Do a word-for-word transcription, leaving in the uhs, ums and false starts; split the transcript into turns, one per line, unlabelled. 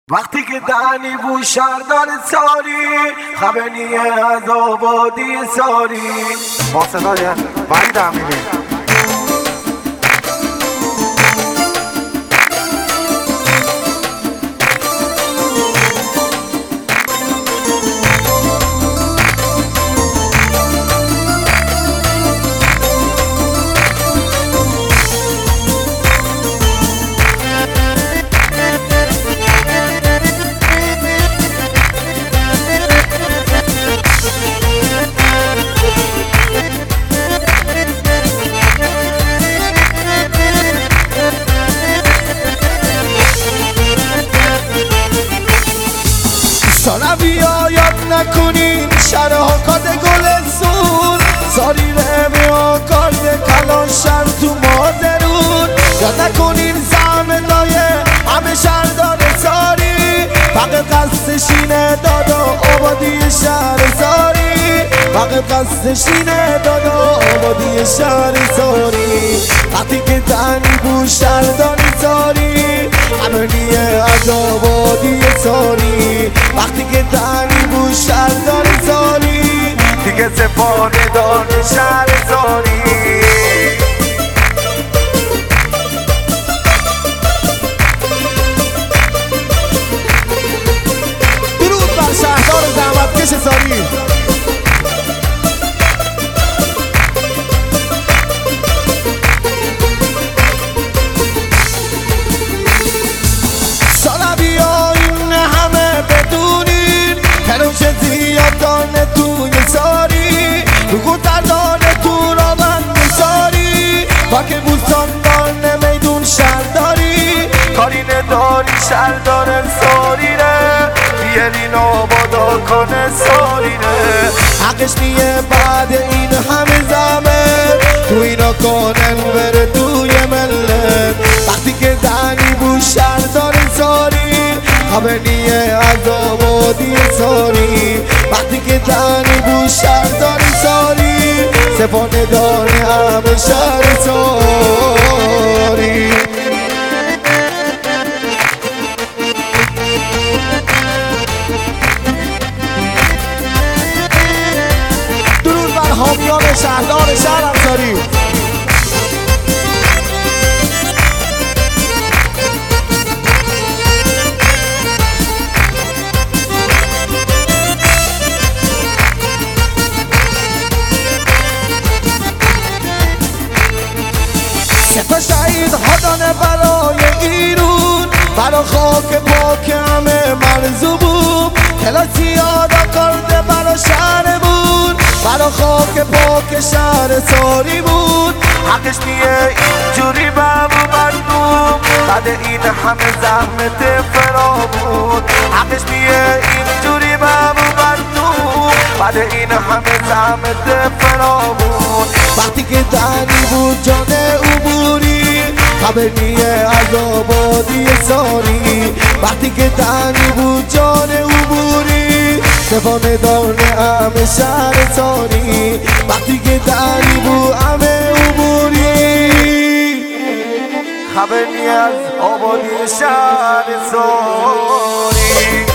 وقتی که دهنی بو شهردار ساری خبرنیه از آبادی ساری
با صدای وحید امیری.
سالبیا یاد نکنین شرها کاد گل سون ساری رمه ها کارد کلان شهر تو مادرون یاد نکنین زحمت های همه شهردار ساری فقط قصدشینه دادا آبادی شهر ساری فقط قصدشینه دادا آبادی شهر ساری وقتی که دنی بو شهرداری ساری همونیه از آبادی ساری وقتی که دنی بو شهرداری ساری دیگه سپانه دار شهر ساری درود بر شهردار زحمتکش ساری. هنوشه زیاد دانه توی ساری بگو دردانه تو را من میساری پاک بوستان دانه میدون شهرداری کاری نداری شهردار ساری ره بیارین آبادا کنه ساری ره حقش نیه بعد این همه زمه تو اینا کنن بره توی ملت وقتی که دنی بو شهردار ساری خبر نیه از آبادی ساری وقتی که دنی بو شهرداری ساری سپانه داره همه شهر ساری. درود بر حامیان شهردار شهر انصاری. سپه شهید هادانه برای ایرون برا خاک پاک همه مرزوبون کلاسی یادا کرده برا شهر بود برا خاک پاک شهر ساری بود حقش نیه اینجوری بابو مردم بعد این همه زحمت فرا بود حقش نیه اینجوری بابو مردم بعد این همه زحمت فرا بود وقتی که دنی بود جان عبوری خبر نیه از آبادی ساری وقتی که دنی بود جان عبوری سپانه دانه همه شهر ساری وقتی که دنی بود همه عبوری خبر نیه از آبادی شهر ساری.